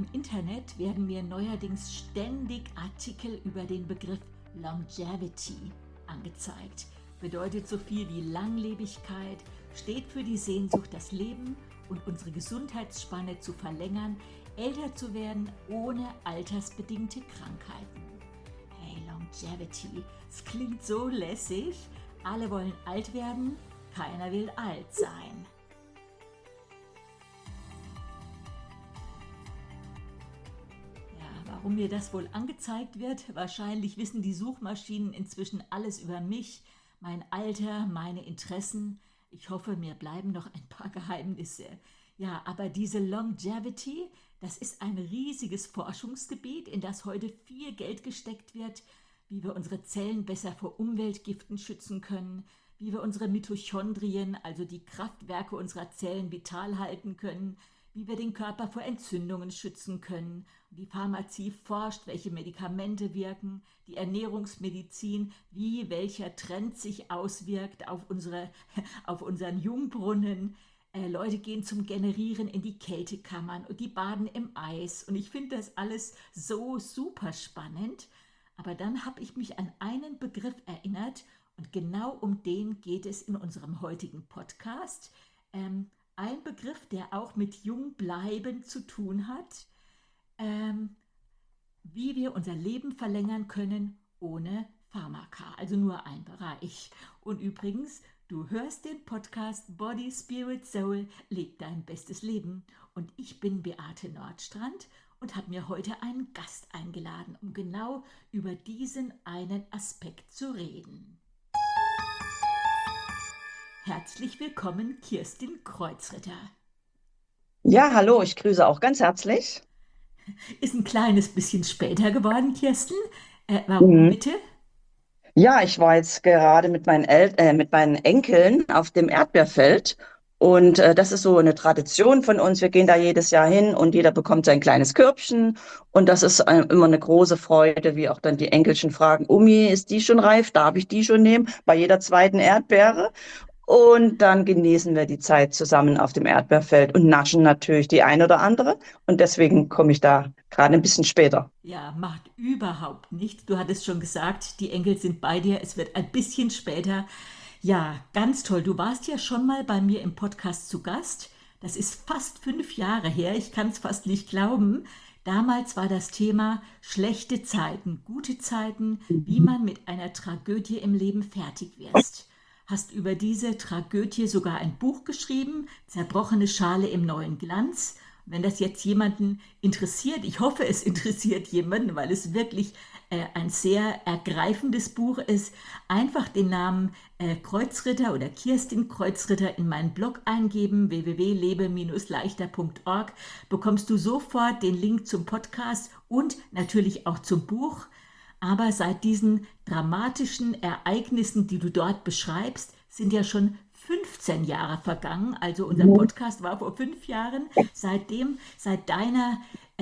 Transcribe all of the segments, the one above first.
Im Internet werden mir neuerdings ständig Artikel über den Begriff Longevity angezeigt. Bedeutet so viel wie Langlebigkeit, steht für die Sehnsucht, das Leben und unsere Gesundheitsspanne zu verlängern, älter zu werden ohne altersbedingte Krankheiten. Hey, Longevity, es klingt so lässig. Alle wollen alt werden, keiner will alt sein. Warum mir das wohl angezeigt wird? Wahrscheinlich wissen die Suchmaschinen inzwischen alles über mich, mein Alter, meine Interessen. Ich hoffe, mir bleiben noch ein paar Geheimnisse. Ja, aber diese Longevity, das ist ein riesiges Forschungsgebiet, in das heute viel Geld gesteckt wird, wie wir unsere Zellen besser vor Umweltgiften schützen können, wie wir unsere Mitochondrien, also die Kraftwerke unserer Zellen, vital halten können, wie wir den Körper vor Entzündungen schützen können. Die Pharmazie forscht, welche Medikamente wirken, die Ernährungsmedizin, wie welcher Trend sich auswirkt auf unseren Jungbrunnen. Leute gehen zum Generieren in die Kältekammern und die baden im Eis. Und ich finde das alles so super spannend. Aber dann habe ich mich an einen Begriff erinnert und genau um den geht es in unserem heutigen Podcast. Ein Begriff, der auch mit Jungbleiben zu tun hat, wie wir unser Leben verlängern können ohne Pharmaka, also nur ein Bereich. Und übrigens, du hörst den Podcast Body, Spirit, Soul, leb dein bestes Leben. Und ich bin Beate Nordstrand und habe mir heute einen Gast eingeladen, um genau über diesen einen Aspekt zu reden. Herzlich willkommen, Kirstin Kreuzritter. Ja, hallo, ich grüße auch ganz herzlich. Ist ein kleines bisschen später geworden, Kirsten. Warum Mhm. bitte? Ja, ich war jetzt gerade mit meinen Enkeln auf dem Erdbeerfeld und das ist so eine Tradition von uns. Wir gehen da jedes Jahr hin und jeder bekommt sein kleines Körbchen und das ist immer eine große Freude, wie auch dann die Enkelchen fragen, Omi, ist die schon reif? Darf ich die schon nehmen? Bei jeder zweiten Erdbeere. Und dann genießen wir die Zeit zusammen auf dem Erdbeerfeld und naschen natürlich die ein oder andere. Und deswegen komme ich da gerade ein bisschen später. Ja, macht überhaupt nichts. Du hattest schon gesagt, die Enkel sind bei dir. Es wird ein bisschen später. Ja, ganz toll. Du warst ja schon mal bei mir im Podcast zu Gast. Das ist fast 5 Jahre her. Ich kann es fast nicht glauben. Damals war das Thema schlechte Zeiten, gute Zeiten, wie Mhm. man mit einer Tragödie im Leben fertig wird. Hast über diese Tragödie sogar ein Buch geschrieben, Zerbrochene Schale im neuen Glanz. Wenn das jetzt jemanden interessiert, ich hoffe, es interessiert jemanden, weil es wirklich ein sehr ergreifendes Buch ist, einfach den Namen Kreuzritter oder Kirstin Kreuzritter in meinen Blog eingeben, www.lebe-leichter.org, bekommst du sofort den Link zum Podcast und natürlich auch zum Buch. Aber seit diesen dramatischen Ereignissen, die du dort beschreibst, sind ja schon 15 Jahre vergangen. Also unser Mhm. Podcast war vor 5 Jahren. Seitdem, seit deiner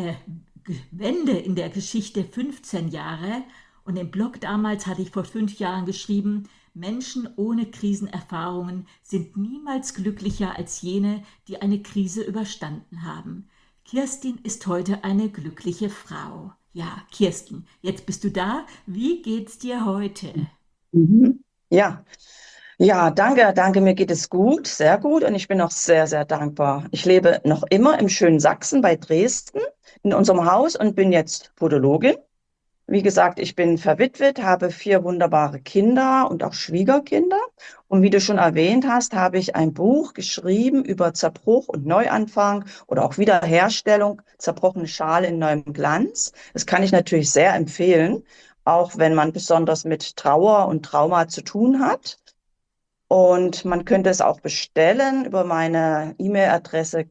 Wende in der Geschichte 15 Jahre. Und im Blog damals hatte ich vor 5 Jahren geschrieben, Menschen ohne Krisenerfahrungen sind niemals glücklicher als jene, die eine Krise überstanden haben. Kirstin ist heute eine glückliche Frau. Ja, Kirsten, jetzt bist du da. Wie geht's dir heute? Mhm. Ja, ja, danke, danke. Mir geht es gut, sehr gut und ich bin auch sehr, sehr dankbar. Ich lebe noch immer im schönen Sachsen bei Dresden in unserem Haus und bin jetzt Podologin. Wie gesagt, ich bin verwitwet, habe 4 wunderbare Kinder und auch Schwiegerkinder. Und wie du schon erwähnt hast, habe ich ein Buch geschrieben über Zerbruch und Neuanfang oder auch Wiederherstellung, zerbrochene Schale in neuem Glanz. Das kann ich natürlich sehr empfehlen, auch wenn man besonders mit Trauer und Trauma zu tun hat. Und man könnte es auch bestellen über meine E-Mail-Adresse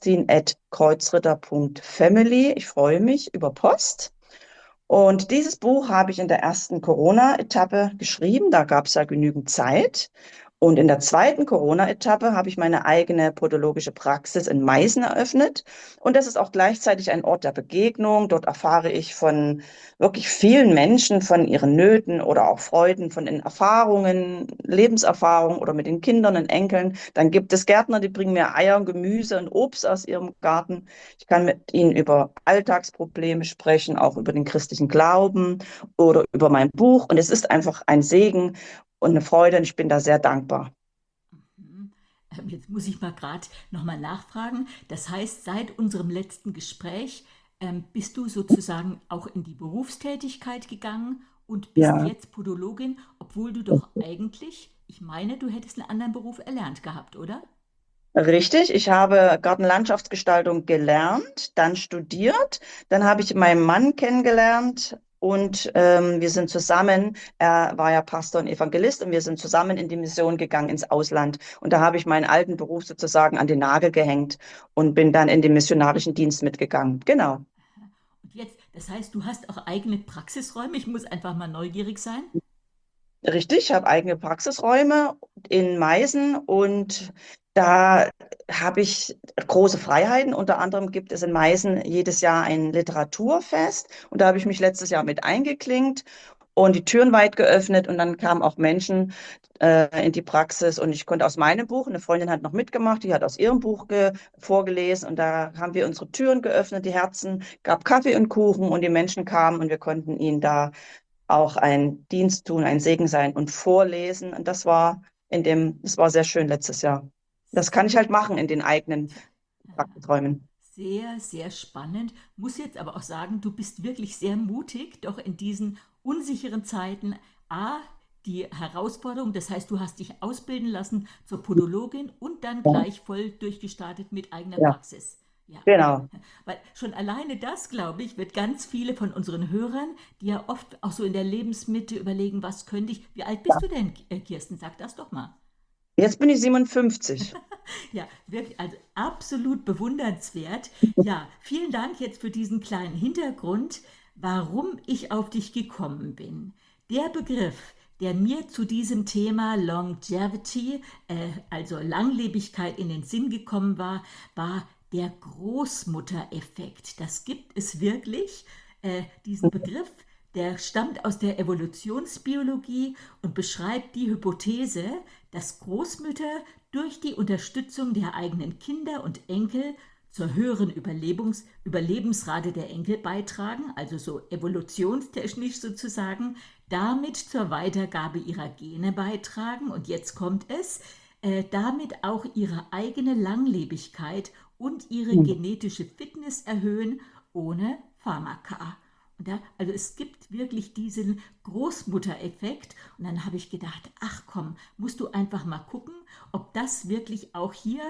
kirstin@kreuzritter.family. Ich freue mich über Post. Und dieses Buch habe ich in der ersten Corona-Etappe geschrieben. Da gab es ja genügend Zeit. Und in der zweiten Corona-Etappe habe ich meine eigene podologische Praxis in Meißen eröffnet. Und das ist auch gleichzeitig ein Ort der Begegnung. Dort erfahre ich von wirklich vielen Menschen, von ihren Nöten oder auch Freuden, von den Erfahrungen, Lebenserfahrungen oder mit den Kindern und Enkeln. Dann gibt es Gärtner, die bringen mir Eier, Gemüse und Obst aus ihrem Garten. Ich kann mit ihnen über Alltagsprobleme sprechen, auch über den christlichen Glauben oder über mein Buch. Und es ist einfach ein Segen und eine Freude und ich bin da sehr dankbar. Mhm. Jetzt muss ich mal gerade nochmal nachfragen. Das heißt, seit unserem letzten Gespräch bist du sozusagen auch in die Berufstätigkeit gegangen und bist Ja, jetzt Podologin, obwohl du doch eigentlich, ich meine, du hättest einen anderen Beruf erlernt gehabt, oder? richtig. Ich habe Gartenlandschaftsgestaltung gelernt, dann studiert, dann habe ich meinen Mann kennengelernt und wir sind zusammen, er war ja Pastor und Evangelist und wir sind zusammen in die Mission gegangen ins Ausland. Und da habe ich meinen alten Beruf sozusagen an den Nagel gehängt und bin dann in den missionarischen Dienst mitgegangen. Genau. Und jetzt, das heißt, du hast auch eigene Praxisräume. Ich muss einfach mal neugierig sein. Richtig, ich habe eigene Praxisräume in Meißen und da habe ich große Freiheiten. Unter anderem gibt es in Meißen jedes Jahr ein Literaturfest und da habe ich mich letztes Jahr mit eingeklinkt und die Türen weit geöffnet und dann kamen auch Menschen in die Praxis und ich konnte aus meinem Buch, eine Freundin hat noch mitgemacht, die hat aus ihrem Buch vorgelesen und da haben wir unsere Türen geöffnet, die Herzen, gab Kaffee und Kuchen und die Menschen kamen und wir konnten ihnen da auch ein Dienst tun, ein Segen sein und vorlesen. Und das war sehr schön letztes Jahr. Das kann ich halt machen in den eigenen Praxisräumen. Sehr, sehr spannend. Muss jetzt aber auch sagen, du bist wirklich sehr mutig, doch in diesen unsicheren Zeiten. A, die Herausforderung, das heißt, du hast dich ausbilden lassen zur Podologin und dann Ja, gleich voll durchgestartet mit eigener ja, Praxis. Ja, genau. weil schon alleine das, glaube ich, wird ganz viele von unseren Hörern, die ja oft auch so in der Lebensmitte überlegen, was könnte ich. Wie alt Ja. bist du denn, Kirsten? Sag das doch mal. Jetzt bin ich 57. Ja, wirklich, also absolut bewundernswert. Ja, vielen Dank jetzt für diesen kleinen Hintergrund, warum ich auf dich gekommen bin. Der Begriff, der mir zu diesem Thema Longevity, also Langlebigkeit in den Sinn gekommen war, war der Großmuttereffekt. Das gibt es wirklich, diesen Begriff. Der stammt aus der Evolutionsbiologie und beschreibt die Hypothese, dass Großmütter durch die Unterstützung der eigenen Kinder und Enkel zur höheren Überlebensrate der Enkel beitragen, also so evolutionstechnisch sozusagen, damit zur Weitergabe ihrer Gene beitragen und jetzt kommt es, damit auch ihre eigene Langlebigkeit und ihre Hm. genetische Fitness erhöhen ohne Pharmaka. Und da, also es gibt wirklich diesen Großmuttereffekt. Und dann habe ich gedacht, ach komm, musst du einfach mal gucken, ob das wirklich auch hier,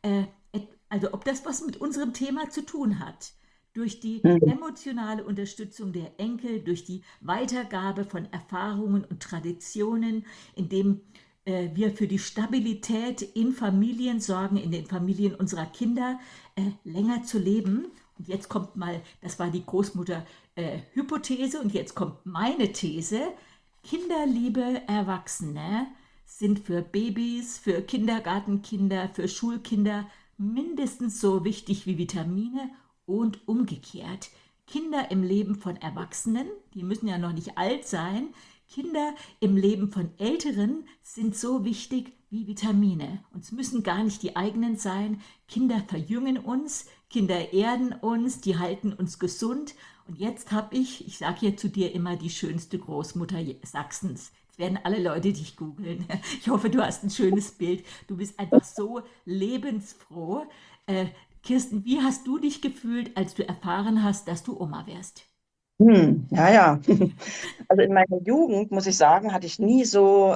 also ob das was mit unserem Thema zu tun hat. Durch die Hm. emotionale Unterstützung der Enkel, durch die Weitergabe von Erfahrungen und Traditionen, indem wir für die Stabilität in Familien sorgen, in den Familien unserer Kinder, länger zu leben. Und jetzt kommt mal, das war die Großmutter-Hypothese und jetzt kommt meine These. Kinderliebe Erwachsene sind für Babys, für Kindergartenkinder, für Schulkinder mindestens so wichtig wie Vitamine und umgekehrt. Kinder im Leben von Erwachsenen, die müssen ja noch nicht alt sein, Kinder im Leben von Älteren sind so wichtig wie Vitamine. Uns müssen gar nicht die eigenen sein. Kinder verjüngen uns, Kinder erden uns, die halten uns gesund. Und jetzt habe ich sage hier zu dir immer die schönste Großmutter Sachsens. Jetzt werden alle Leute dich googeln. Ich hoffe, du hast ein schönes Bild. Du bist einfach so lebensfroh. Äh, Kirsten, wie hast du dich gefühlt, als du erfahren hast, dass du Oma wärst? Ja, ja. Also in meiner Jugend, muss ich sagen, hatte ich nie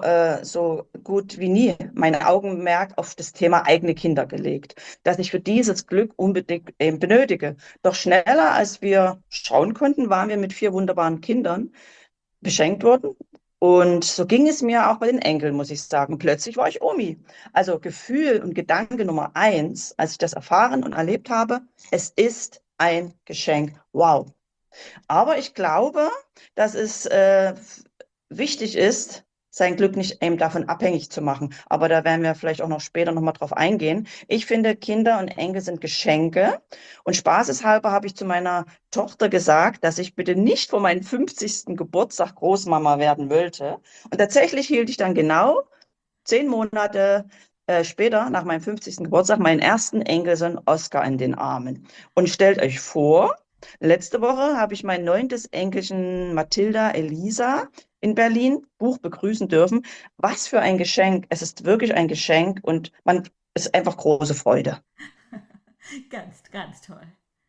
so gut wie nie mein Augenmerk auf das Thema eigene Kinder gelegt, dass ich für dieses Glück unbedingt benötige. Doch schneller, als wir schauen konnten, waren wir mit 4 wunderbaren Kindern beschenkt worden. Und so ging es mir auch bei den Enkeln, muss ich sagen. Plötzlich war ich Omi. Also Gefühl und Gedanke Nummer eins, als ich das erfahren und erlebt habe, es ist ein Geschenk. Wow. Aber ich glaube, dass es wichtig ist, sein Glück nicht eben davon abhängig zu machen. Aber da werden wir vielleicht auch noch später nochmal drauf eingehen. Ich finde, Kinder und Enkel sind Geschenke. Und spaßeshalber habe ich zu meiner Tochter gesagt, dass ich bitte nicht vor meinem 50. Geburtstag Großmama werden wollte. Und tatsächlich hielt ich dann genau 10 Monate später, nach meinem 50. Geburtstag, meinen ersten Enkelsohn Oscar in den Armen. Und stellt euch vor, letzte Woche habe ich mein 9. Enkelchen Mathilda Elisa in Berlin Buch begrüßen dürfen. Was für ein Geschenk. Es ist wirklich ein Geschenk und es ist einfach große Freude. Ganz, ganz toll.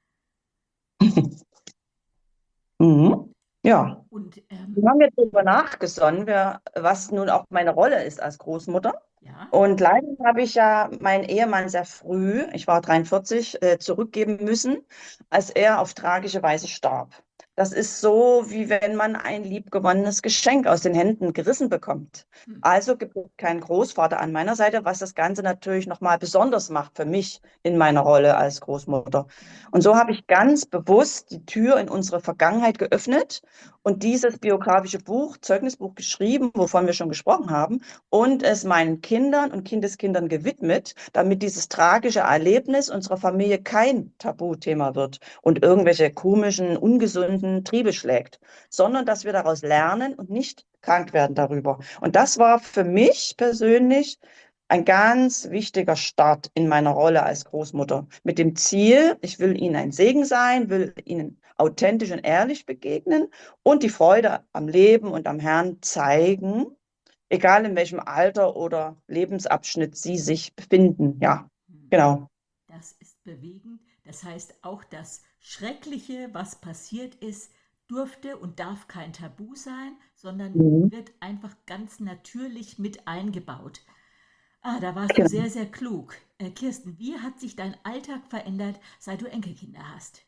Mhm. Ja, Und wir haben jetzt darüber nachgesonnen, was nun auch meine Rolle ist als Großmutter. ja, Und leider habe ich ja meinen Ehemann sehr früh, ich war 43, zurückgeben müssen, als er auf tragische Weise starb. Das ist so, wie wenn man ein liebgewonnenes Geschenk aus den Händen gerissen bekommt. hm, Also gibt es keinen Großvater an meiner Seite, was das Ganze natürlich nochmal besonders macht für mich in meiner Rolle als Großmutter. hm, Und so habe ich ganz bewusst die Tür in unsere Vergangenheit geöffnet und dieses biografische Buch, Zeugnisbuch geschrieben, wovon wir schon gesprochen haben, und es meinen Kindern und Kindeskindern gewidmet, damit dieses tragische Erlebnis unserer Familie kein Tabuthema wird und irgendwelche komischen, ungesunden Triebe schlägt, sondern dass wir daraus lernen und nicht krank werden darüber. Und das war für mich persönlich ein ganz wichtiger Start in meiner Rolle als Großmutter. Mit dem Ziel, ich will Ihnen ein Segen sein, will Ihnen authentisch und ehrlich begegnen und die Freude am Leben und am Herrn zeigen, egal in welchem Alter oder Lebensabschnitt Sie sich befinden. Ja, hm. genau. Das ist bewegend. Das heißt, auch das Schreckliche, was passiert ist, durfte und darf kein Tabu sein, sondern Mhm. wird einfach ganz natürlich mit eingebaut. Ah, da warst du Genau. sehr, sehr klug. Kirsten, wie hat sich dein Alltag verändert, seit du Enkelkinder hast?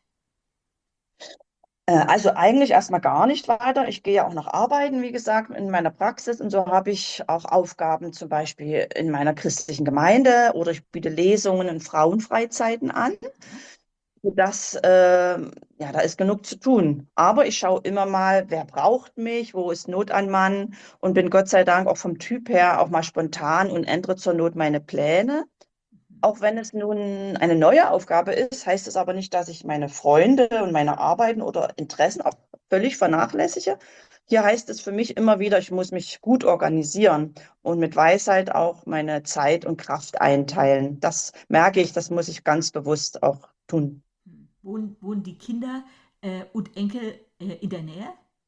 Also eigentlich erstmal gar nicht weiter. Ich gehe ja auch noch arbeiten, wie gesagt, in meiner Praxis und so habe ich auch Aufgaben zum Beispiel in meiner christlichen Gemeinde oder ich biete Lesungen und Frauenfreizeiten an. Ja? Ja, da ist genug zu tun. Aber ich schaue immer mal, wer braucht mich, wo ist Not an Mann und bin Gott sei Dank auch vom Typ her auch mal spontan und ändere zur Not meine Pläne. Mhm. Auch wenn es nun eine neue Aufgabe ist, heißt es aber nicht, dass ich meine Freunde und meine Arbeiten oder Interessen auch völlig vernachlässige. Hier heißt es für mich immer wieder, ich muss mich gut organisieren und mit Weisheit auch meine Zeit und Kraft einteilen. Das merke ich, das muss ich ganz bewusst auch tun. Hm. Wohnen die Kinder und Enkel in der Nähe?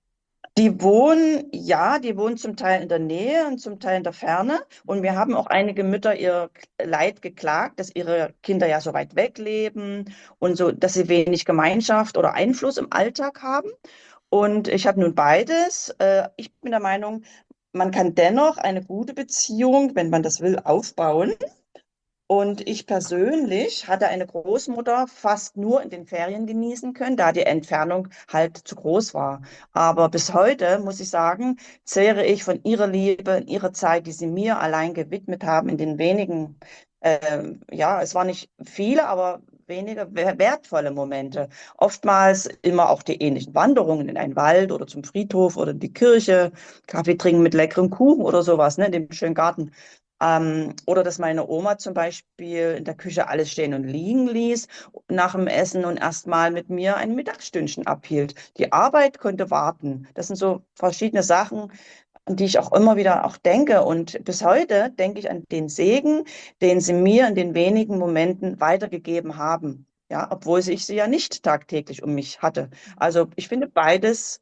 Die wohnen zum Teil in der Nähe und zum Teil in der Ferne. Und Mhm. mir haben auch einige Mütter ihr Leid geklagt, dass ihre Kinder ja so weit weg leben und so, dass sie wenig Gemeinschaft oder Einfluss im Alltag haben. Und ich habe nun beides. Ich bin der Meinung, man kann dennoch eine gute Beziehung, wenn man das will, aufbauen. Und ich persönlich hatte eine Großmutter fast nur in den Ferien genießen können, da die Entfernung halt zu groß war. Aber bis heute, muss ich sagen, zehre ich von ihrer Liebe, ihrer Zeit, die sie mir allein gewidmet haben, in den wenigen, ja, es waren nicht viele, aber wenige wertvolle Momente. Oftmals immer auch die ähnlichen Wanderungen in einen Wald oder zum Friedhof oder in die Kirche, Kaffee trinken mit leckerem Kuchen oder sowas, ne, in dem schönen Garten. Oder dass meine Oma zum Beispiel in der Küche alles stehen und liegen ließ nach dem Essen und erstmal mit mir ein Mittagsstündchen abhielt. Die Arbeit konnte warten. Das sind so verschiedene Sachen, an die ich auch immer wieder auch denke. Und bis heute denke ich an den Segen, den sie mir in den wenigen Momenten weitergegeben haben. Ja, obwohl ich sie ja nicht tagtäglich um mich hatte. Mhm. Also ich finde beides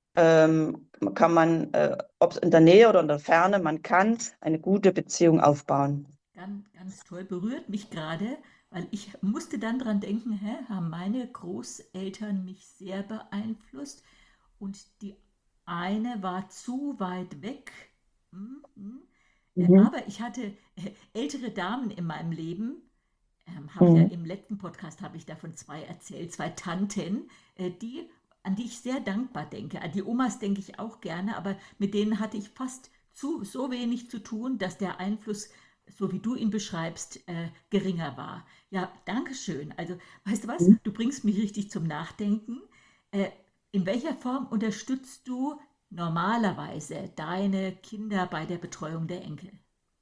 kann man, ob es in der Nähe oder in der Ferne, man kann eine gute Beziehung aufbauen. Ganz, ganz toll, berührt mich gerade, weil ich musste dann dran denken, haben meine Großeltern mich sehr beeinflusst und die eine war zu weit weg. Hm, hm. Mhm. Aber ich hatte ältere Damen in meinem Leben, habe ja Mhm. im letzten Podcast habe ich davon zwei erzählt, zwei Tanten, an die ich sehr dankbar denke. An die Omas denke ich auch gerne, aber mit denen hatte ich fast so wenig zu tun, dass der Einfluss, so wie du ihn beschreibst, geringer war. Ja, danke schön. Also, weißt du was? Du bringst mich richtig zum Nachdenken. Äh, in welcher Form unterstützt du normalerweise deine Kinder bei der Betreuung der Enkel?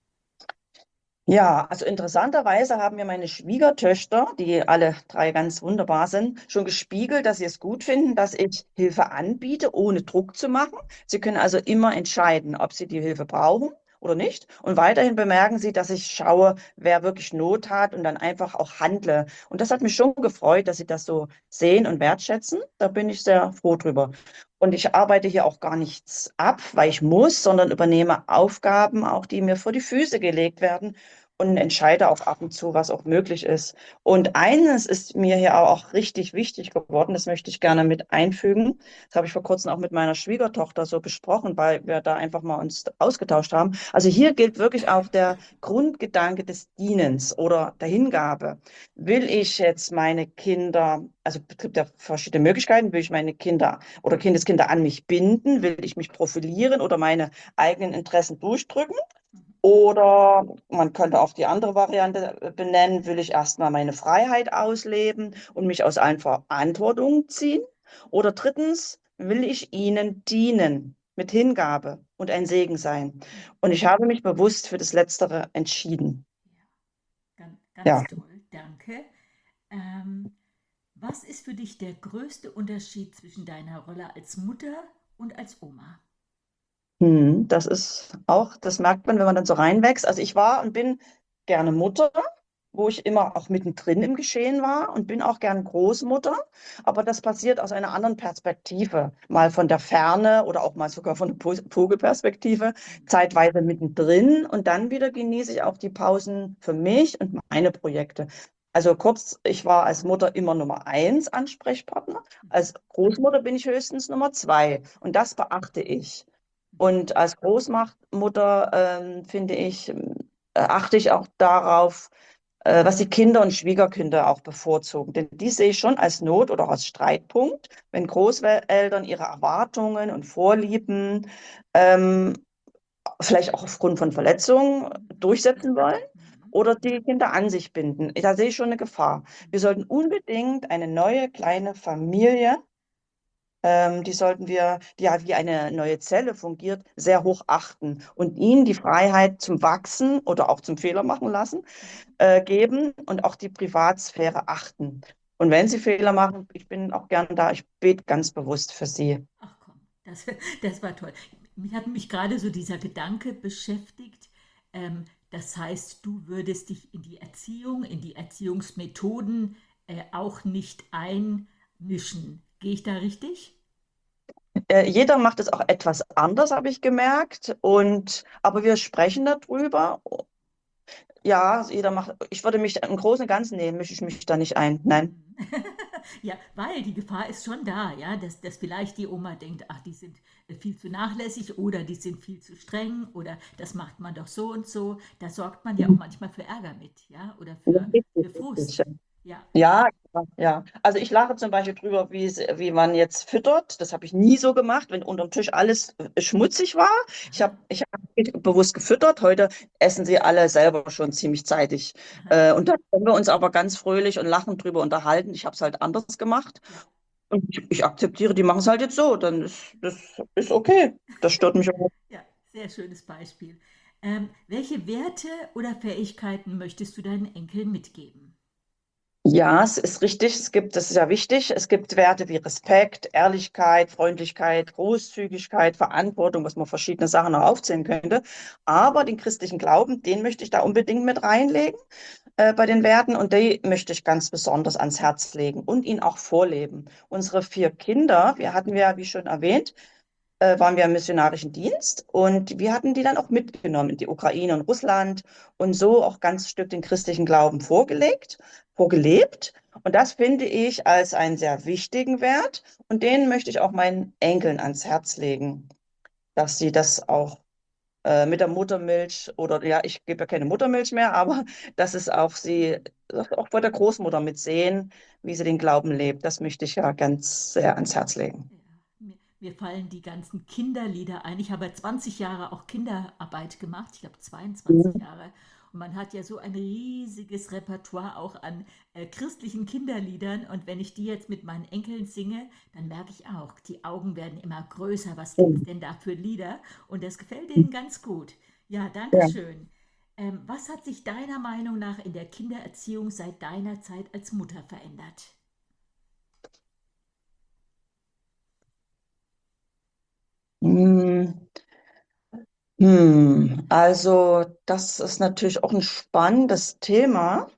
Ja, also interessanterweise haben mir meine Schwiegertöchter, die alle drei ganz wunderbar sind, schon gespiegelt, dass sie es gut finden, dass ich Hilfe anbiete, ohne Druck zu machen. Sie können also immer entscheiden, ob sie die Hilfe brauchen oder nicht. Und weiterhin bemerken sie, dass ich schaue, wer wirklich Not hat und dann einfach auch handle. Und das hat mich schon gefreut, dass sie das so sehen und wertschätzen. Da bin ich sehr froh drüber. Und ich arbeite hier auch gar nichts ab, weil ich muss, sondern übernehme Aufgaben, auch die mir vor die Füße gelegt werden und entscheide auch ab und zu, was auch möglich ist. Und eines ist mir hier auch richtig wichtig geworden, das möchte ich gerne mit einfügen. Das habe ich vor kurzem auch mit meiner Schwiegertochter so besprochen, weil wir da einfach mal uns ausgetauscht haben. Also hier gilt wirklich auch der Grundgedanke des Dienens oder der Hingabe. Will ich jetzt meine Kinder, also es gibt ja verschiedene Möglichkeiten, will ich meine Kinder oder Kindeskinder an mich binden, will ich mich profilieren oder meine eigenen Interessen durchdrücken? Oder man könnte auch die andere Variante benennen, will ich erstmal meine Freiheit ausleben und mich aus allen Verantwortungen ziehen? Oder drittens, will ich ihnen dienen mit Hingabe und ein Segen sein? Und ich habe mich bewusst für das Letztere entschieden. Ganz, Ja. ganz toll, danke. Ähm, Was ist für dich der größte Unterschied zwischen deiner Rolle als Mutter und als Oma? Das ist auch, das merkt man, wenn man dann so reinwächst. Also ich war und bin gerne Mutter, wo ich immer auch mittendrin im Geschehen war und bin auch gern Großmutter. Aber das passiert aus einer anderen Perspektive, mal von der Ferne oder auch mal sogar von der Vogelperspektive, zeitweise mittendrin und dann wieder genieße ich auch die Pausen für mich und meine Projekte. Also kurz, ich war als Mutter immer Nummer eins Ansprechpartner. Als Großmutter bin ich höchstens Nummer zwei und das beachte ich. Und als Großmutter, finde ich, achte ich auch darauf, was die Kinder und Schwiegerkinder auch bevorzugen. Denn die sehe ich schon als Not oder als Streitpunkt, wenn Großeltern ihre Erwartungen und Vorlieben ähm, vielleicht auch aufgrund von Verletzungen durchsetzen wollen oder die Kinder an sich binden. Da sehe ich schon eine Gefahr. Wir sollten unbedingt eine neue kleine Familie, die sollten wir, die ja wie eine neue Zelle fungiert, sehr hoch achten und ihnen die Freiheit zum Wachsen oder auch zum Fehler machen lassen, geben und auch die Privatsphäre achten. Und wenn sie Fehler machen, ich bin auch gern da, ich bete ganz bewusst für sie. Ach komm, das, das war toll. Mich hat mich gerade so dieser Gedanke beschäftigt. Das heißt, du würdest dich in die Erziehung, in die Erziehungsmethoden auch nicht einmischen. Gehe ich da richtig? Jeder macht es auch etwas anders, habe ich gemerkt. Aber wir sprechen darüber. Ja, jeder macht, ich würde mich im Großen und Ganzen nehmen, mische ich mich da nicht ein. Nein. Ja, weil die Gefahr ist schon da, ja, dass vielleicht die Oma denkt, ach, die sind viel zu nachlässig oder die sind viel zu streng oder das macht man doch so und so. Da sorgt man ja auch manchmal für Ärger mit, ja, oder Ja, für richtig, Frust. richtig. Ja, Ja, ja, ja. Also ich lache zum Beispiel drüber, wie man jetzt füttert. Das habe ich nie so gemacht, wenn unterm Tisch alles schmutzig war. Ich hab bewusst gefüttert. Heute essen sie alle selber schon ziemlich zeitig. aha, Und da können wir uns aber ganz fröhlich und lachend drüber unterhalten. Ich habe es halt anders gemacht. ja, Und ich akzeptiere, die machen es halt jetzt so. Dann ist das ist okay. Das stört mich auch. ja, sehr schönes Beispiel. Welche Werte oder Fähigkeiten möchtest du deinen Enkeln mitgeben? Ja, es ist richtig. Das ist ja wichtig. Es gibt Werte wie Respekt, Ehrlichkeit, Freundlichkeit, Großzügigkeit, Verantwortung, was man verschiedene Sachen noch aufzählen könnte. Aber den christlichen Glauben, den möchte ich da unbedingt mit reinlegen, bei den Werten. Und die möchte ich ganz besonders ans Herz legen und ihn auch vorleben. Unsere vier Kinder, wir hatten ja, wie schon erwähnt, waren wir im missionarischen Dienst und wir hatten die dann auch mitgenommen in die Ukraine und Russland und so auch ganz Stück den christlichen Glauben vorgelebt. Und das finde ich als einen sehr wichtigen Wert und den möchte ich auch meinen Enkeln ans Herz legen, dass sie das auch mit der Muttermilch oder ja, ich gebe ja keine Muttermilch mehr, aber dass es auch sie auch bei der Großmutter mitsehen, wie sie den Glauben lebt. Das möchte ich ja ganz sehr ans Herz legen. Ja, mir fallen die ganzen Kinderlieder ein. Ich habe 20 Jahre auch Kinderarbeit gemacht. Ich habe 22 Jahre. Und man hat ja so ein riesiges Repertoire auch an christlichen Kinderliedern und wenn ich die jetzt mit meinen Enkeln singe, dann merke ich auch, die Augen werden immer größer. Was gibt es denn da für Lieder? Und das gefällt denen ganz gut. Ja, danke Ja. schön. Was hat sich deiner Meinung nach in der Kindererziehung seit deiner Zeit als Mutter verändert? Hm, also das ist natürlich auch ein spannendes Thema.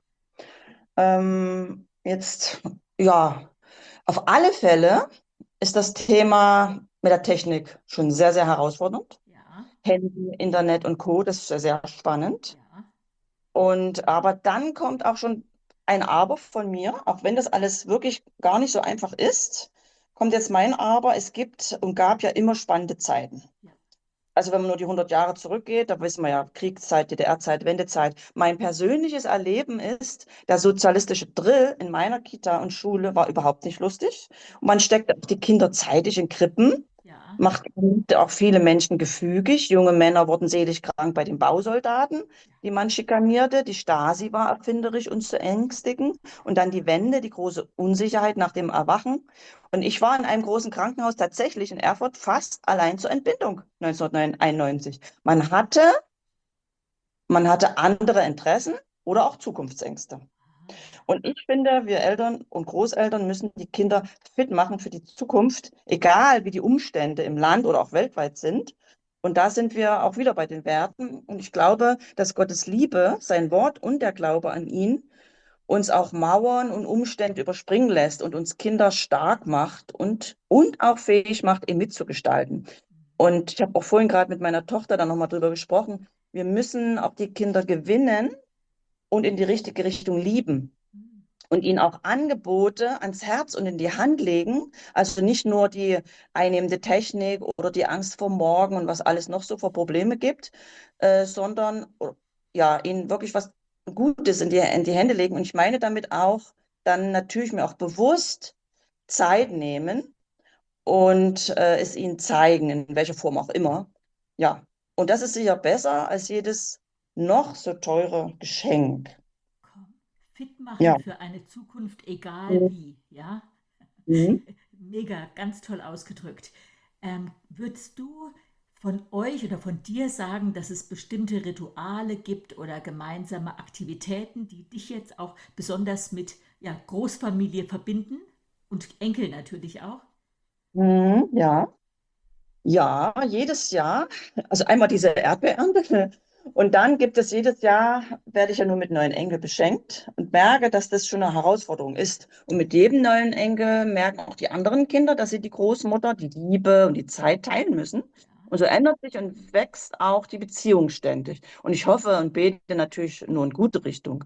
Jetzt, ja, auf alle Fälle ist das Thema mit der Technik schon sehr, sehr herausfordernd. Ja, Handy, Internet und Co., das ist sehr, sehr spannend. ja. Und aber dann kommt auch schon ein Aber von mir, auch wenn das alles wirklich gar nicht so einfach ist, kommt jetzt mein Aber. Es gibt und gab ja immer spannende Zeiten. Ja. Also wenn man nur die 100 Jahre zurückgeht, da wissen wir ja, Kriegszeit, DDR-Zeit, Wendezeit. Mein persönliches Erleben ist, der sozialistische Drill in meiner Kita und Schule war überhaupt nicht lustig. Und man steckt auch die Kinder zeitig in Krippen, Ja, macht auch viele Menschen gefügig. Junge Männer wurden seelisch krank bei den Bausoldaten, die man schikanierte. Die Stasi war erfinderisch, uns zu ängstigen. Und dann die Wende, die große Unsicherheit nach dem Erwachen. Und ich war in einem großen Krankenhaus tatsächlich in Erfurt fast allein zur Entbindung 1991. Man hatte andere Interessen oder auch Zukunftsängste. ah, Und ich finde, wir Eltern und Großeltern müssen die Kinder fit machen für die Zukunft, egal wie die Umstände im Land oder auch weltweit sind. Und da sind wir auch wieder bei den Werten. Und ich glaube, dass Gottes Liebe, sein Wort und der Glaube an ihn uns auch Mauern und Umstände überspringen lässt und uns Kinder stark macht und auch fähig macht, ihn mitzugestalten. Und ich habe auch vorhin gerade mit meiner Tochter da nochmal drüber gesprochen. Wir müssen auch die Kinder gewinnen und in die richtige Richtung lieben hm, und ihnen auch Angebote ans Herz und in die Hand legen. Also nicht nur die einnehmende Technik oder die Angst vor morgen und was alles noch so für Probleme gibt, sondern ja, ihnen wirklich was Gutes in die Hände legen. Und ich meine damit auch dann natürlich mir auch bewusst Zeit nehmen und es ihnen zeigen, in welcher Form auch immer. Ja, und das ist sicher besser als jedes noch so teure Geschenk. komm. Fit machen Ja. für eine Zukunft, egal wie, ja? Mhm. Mega, ganz toll ausgedrückt. Würdest du von euch oder von dir sagen, dass es bestimmte Rituale gibt oder gemeinsame Aktivitäten, die dich jetzt auch besonders mit ja, Großfamilie verbinden und Enkel natürlich auch? Ja. Ja, jedes Jahr. Also einmal diese Erdbeerernte. Und dann gibt es jedes Jahr, werde ich ja nur mit neuen Enkel beschenkt und merke, dass das schon eine Herausforderung ist. Und mit jedem neuen Enkel merken auch die anderen Kinder, dass sie die Großmutter, die Liebe und die Zeit teilen müssen. Ja. Und so ändert sich und wächst auch die Beziehung ständig. Und ich hoffe und bete natürlich nur in gute Richtung.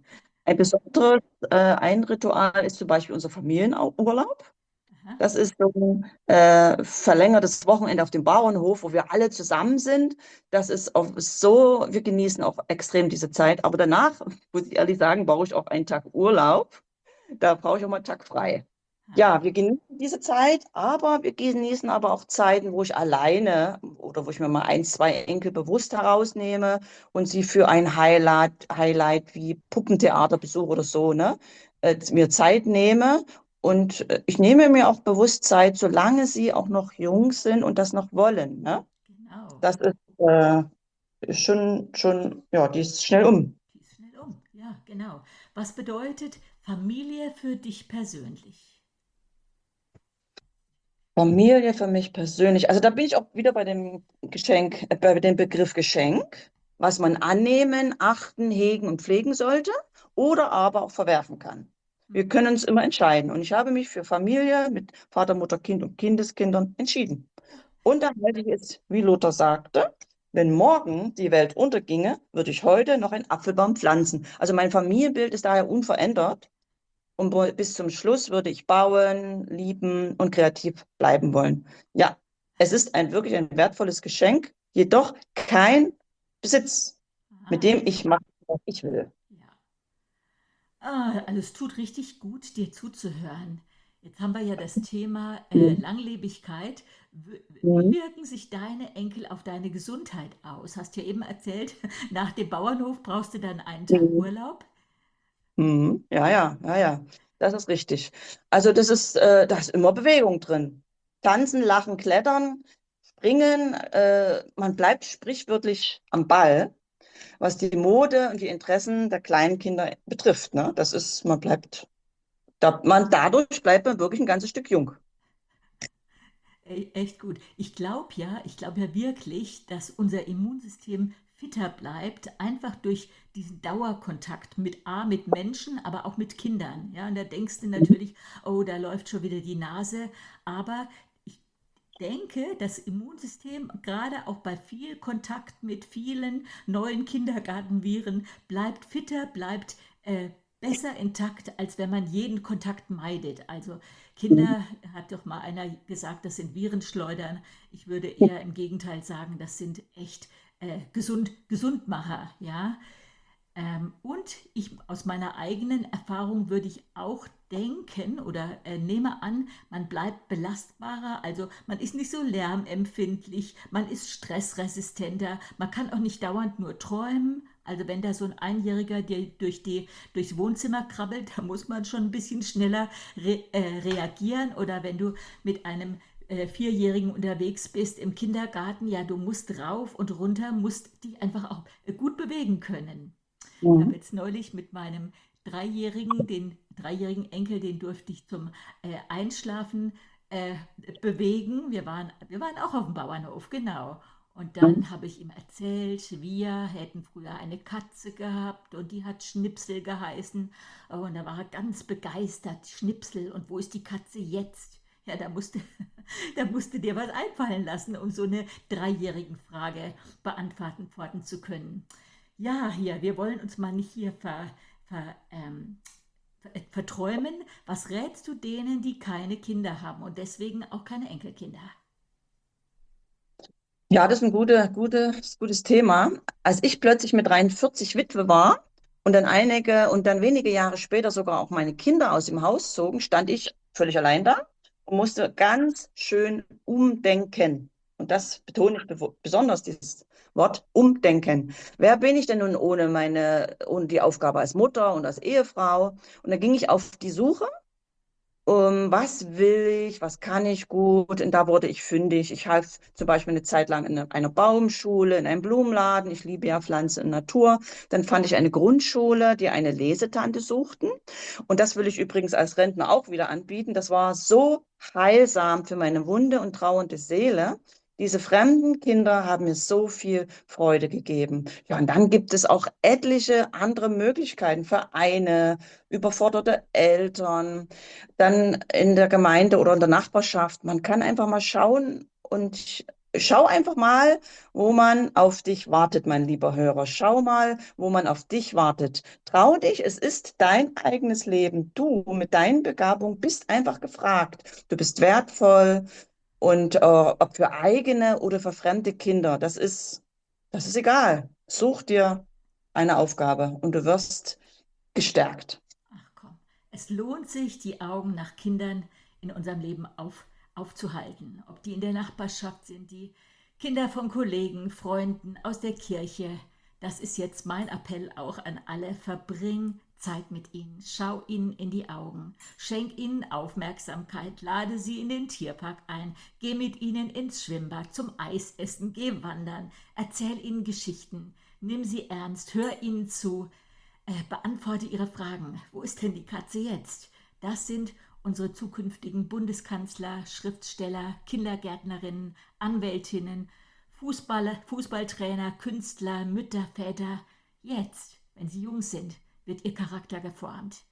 Ein Ritual ist zum Beispiel unser Familienurlaub. Aha. Das ist so ein verlängertes Wochenende auf dem Bauernhof, wo wir alle zusammen sind. Das ist auch so, wir genießen auch extrem diese Zeit. Aber danach, muss ich ehrlich sagen, brauche ich auch einen Tag Urlaub. Da brauche ich auch mal einen Tag frei. Aha. Ja, wir genießen diese Zeit, aber wir genießen aber auch Zeiten, wo ich alleine oder wo ich mir mal ein, zwei Enkel bewusst herausnehme und sie für ein Highlight wie Puppentheaterbesuch oder so, ne, mir Zeit nehme. Und ich nehme mir auch bewusst Zeit, solange sie auch noch jung sind und das noch wollen, ne? Genau. Das ist schon, ja, die ist schnell um. Die ist schnell um. Ja, genau. Was bedeutet Familie für dich persönlich? Familie für mich persönlich. Also da bin ich auch wieder bei dem Geschenk, bei dem Begriff Geschenk, was man annehmen, achten, hegen und pflegen sollte oder aber auch verwerfen kann. Wir Mhm. können uns immer entscheiden. Und ich habe mich für Familie mit Vater, Mutter, Kind und Kindeskindern entschieden. Und da halte ich es, wie Luther sagte, wenn morgen die Welt unterginge, würde ich heute noch einen Apfelbaum pflanzen. Also mein Familienbild ist daher unverändert. Und bis zum Schluss würde ich bauen, lieben und kreativ bleiben wollen. Ja, es ist wirklich ein wertvolles Geschenk, jedoch kein Besitz, mit Ah, dem ich mache, was ich will. ja. Ah, also es tut richtig gut, dir zuzuhören. Jetzt haben wir ja das Thema Mhm. Langlebigkeit. Wie Mhm. wirken sich deine Enkel auf deine Gesundheit aus? Hast ja eben erzählt, nach dem Bauernhof brauchst du dann einen Tag Mhm. Urlaub. Mhm. Ja, ja, ja, ja, das ist richtig. Also da ist immer Bewegung drin. Tanzen, lachen, klettern, springen, man bleibt sprichwörtlich am Ball, was die Mode und die Interessen der kleinen Kinder betrifft, ne? Dadurch bleibt man wirklich ein ganzes Stück jung. Echt gut. Ich glaube ja wirklich, dass unser Immunsystem fitter bleibt, einfach durch diesen Dauerkontakt mit Menschen, aber auch mit Kindern. Ja, und da denkst du natürlich, oh, da läuft schon wieder die Nase. Aber ich denke, das Immunsystem, gerade auch bei viel Kontakt mit vielen neuen Kindergartenviren, bleibt fitter, bleibt besser intakt, als wenn man jeden Kontakt meidet. Also Mhm. Kinder, hat doch mal einer gesagt, das sind Virenschleudern. Ich würde eher im Gegenteil sagen, das sind echt Gesundmacher, ja. Und aus meiner eigenen Erfahrung würde ich auch denken oder nehme an, man bleibt belastbarer, also man ist nicht so lärmempfindlich, man ist stressresistenter, man kann auch nicht dauernd nur träumen. Also wenn da so ein Einjähriger durchs Wohnzimmer krabbelt, da muss man schon ein bisschen schneller reagieren. Oder wenn du mit einem Vierjährigen unterwegs bist im Kindergarten, ja, du musst rauf und runter, musst dich einfach auch gut bewegen können. Ich habe Mhm. jetzt neulich mit meinem den dreijährigen Enkel, den durfte ich zum Einschlafen äh, bewegen. Wir waren auch auf dem Bauernhof, genau. Und Mhm. dann habe ich ihm erzählt, wir hätten früher eine Katze gehabt und die hat Schnipsel geheißen. Oh, und da war er ganz begeistert. Schnipsel, und wo ist die Katze jetzt? Ja, da musste dir was einfallen lassen, um so eine dreijährigen Frage beantworten zu können. Ja, hier, wir wollen uns mal nicht hier verträumen. Was rätst du denen, die keine Kinder haben und deswegen auch keine Enkelkinder? Ja, das ist ein gutes Thema. Als ich plötzlich mit 43 Witwe war und dann wenige Jahre später sogar auch meine Kinder aus dem Haus zogen, stand ich völlig allein da und musste ganz schön umdenken. Und das betone ich besonders, dieses Wort umdenken. Wer bin ich denn nun ohne die Aufgabe als Mutter und als Ehefrau? Und da ging ich auf die Suche. Was will ich, was kann ich gut? Und da wurde ich fündig. Ich half zum Beispiel eine Zeit lang in einer Baumschule, in einem Blumenladen. Ich liebe ja Pflanze und Natur. Dann fand ich eine Grundschule, die eine Lesetante suchten. Und das will ich übrigens als Rentner auch wieder anbieten. Das war so heilsam für meine wunde und trauernde Seele. Diese fremden Kinder haben mir so viel Freude gegeben. Ja, und dann gibt es auch etliche andere Möglichkeiten, Vereine, überforderte Eltern, dann in der Gemeinde oder in der Nachbarschaft. Man kann einfach mal schauen und schau einfach mal, wo man auf dich wartet, mein lieber Hörer. Schau mal, wo man auf dich wartet. Trau dich, es ist dein eigenes Leben. Du mit deinen Begabungen bist einfach gefragt. Du bist wertvoll und ob für eigene oder für fremde Kinder, das ist egal. Such dir eine Aufgabe und du wirst gestärkt. Ach komm, es lohnt sich, die Augen nach Kindern in unserem Leben aufzuhalten. Ob die in der Nachbarschaft sind, die Kinder von Kollegen, Freunden, aus der Kirche. Das ist jetzt mein Appell auch an alle. Verbring Zeit mit ihnen. Schau ihnen in die Augen. Schenk ihnen Aufmerksamkeit. Lade sie in den Tierpark ein. Geh mit ihnen ins Schwimmbad, zum Eisessen. Geh wandern. Erzähl ihnen Geschichten. Nimm sie ernst. Hör ihnen zu. Beantworte Ihre Fragen. Wo ist denn die Katze jetzt? Das sind unsere zukünftigen Bundeskanzler, Schriftsteller, Kindergärtnerinnen, Anwältinnen, Fußballtrainer, Künstler, Mütter, Väter. Jetzt, wenn sie jung sind, wird ihr Charakter geformt.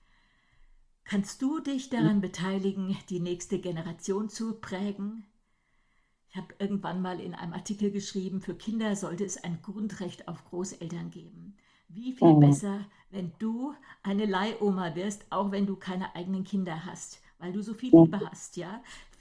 Kannst du dich daran beteiligen, die nächste Generation zu prägen? Ich habe irgendwann mal in einem Artikel geschrieben, für Kinder sollte es ein Grundrecht auf Großeltern geben. Wie viel Mhm. besser, wenn du eine Leihoma wirst, auch wenn du keine eigenen Kinder hast, weil du so viel Liebe hast, ja?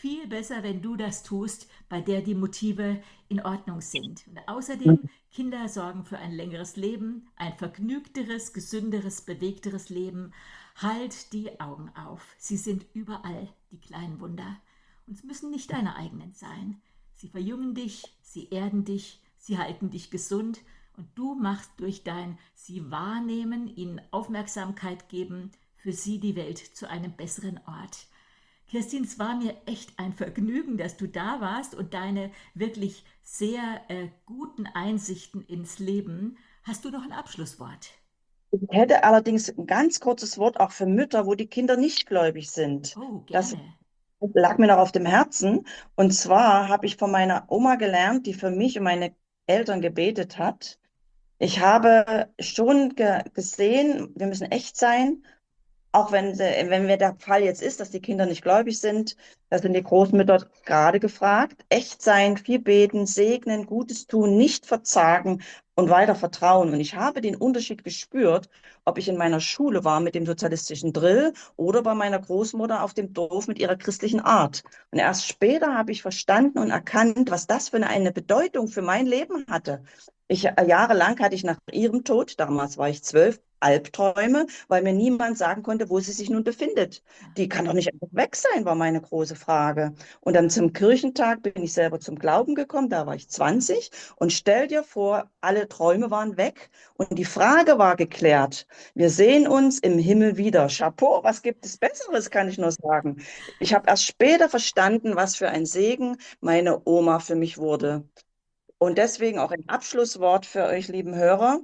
viel besser, wenn du das tust, bei der die Motive in Ordnung sind. Und außerdem, Kinder sorgen für ein längeres Leben, ein vergnügteres, gesünderes, bewegteres Leben. Halt die Augen auf. Sie sind überall, die kleinen Wunder. Und es müssen nicht deine eigenen sein. Sie verjüngen dich, sie erden dich, sie halten dich gesund und du machst durch dein Sie wahrnehmen, ihnen Aufmerksamkeit geben, für sie die Welt zu einem besseren Ort. Kirstin, es war mir echt ein Vergnügen, dass du da warst und deine wirklich sehr guten Einsichten ins Leben. Hast du noch ein Abschlusswort? Ich hätte allerdings ein ganz kurzes Wort auch für Mütter, wo die Kinder nicht gläubig sind. Oh, Das gerne. lag mir noch auf dem Herzen. Und zwar habe ich von meiner Oma gelernt, die für mich und meine Eltern gebetet hat. Ich habe schon gesehen, wir müssen echt sein. Auch wenn mir der Fall jetzt ist, dass die Kinder nicht gläubig sind, da sind die Großmütter gerade gefragt. Echt sein, viel beten, segnen, Gutes tun, nicht verzagen und weiter vertrauen. Und ich habe den Unterschied gespürt, ob ich in meiner Schule war mit dem sozialistischen Drill oder bei meiner Großmutter auf dem Dorf mit ihrer christlichen Art. Und erst später habe ich verstanden und erkannt, was das für eine Bedeutung für mein Leben hatte. Jahrelang hatte ich nach ihrem Tod, damals war ich 12, Albträume, weil mir niemand sagen konnte, wo sie sich nun befindet. Die kann doch nicht einfach weg sein, war meine große Frage. Und dann zum Kirchentag bin ich selber zum Glauben gekommen, da war ich 20 und stell dir vor, alle Träume waren weg und die Frage war geklärt. Wir sehen uns im Himmel wieder. Chapeau, was gibt es Besseres, kann ich nur sagen. Ich habe erst später verstanden, was für ein Segen meine Oma für mich wurde. Und deswegen auch ein Abschlusswort für euch, lieben Hörer.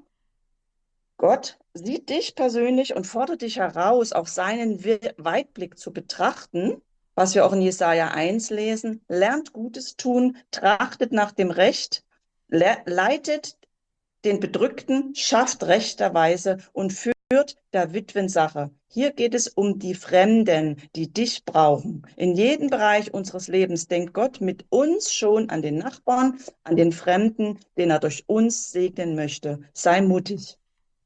Gott sieht dich persönlich und fordert dich heraus, auch seinen Weitblick zu betrachten, was wir auch in Jesaja 1 lesen. Lernt Gutes tun, trachtet nach dem Recht, leitet den Bedrückten, schafft rechterweise und führt der Witwen Sache. Hier geht es um die Fremden, die dich brauchen. In jedem Bereich unseres Lebens denkt Gott mit uns schon an den Nachbarn, an den Fremden, den er durch uns segnen möchte. Sei mutig.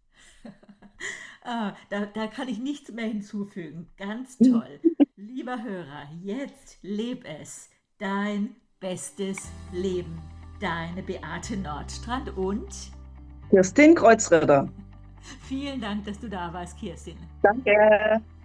Da kann ich nichts mehr hinzufügen. Ganz toll. Lieber Hörer, jetzt leb es. Dein bestes Leben. Deine Beate Nordstrand und Kirstin Kreuzritter. vielen Dank, dass du da warst, Kirstin. Danke.